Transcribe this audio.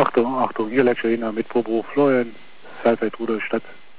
Achtung, Achtung, hier Leccerina mit Bobo Florian, Saalfeld, Rudolstadt.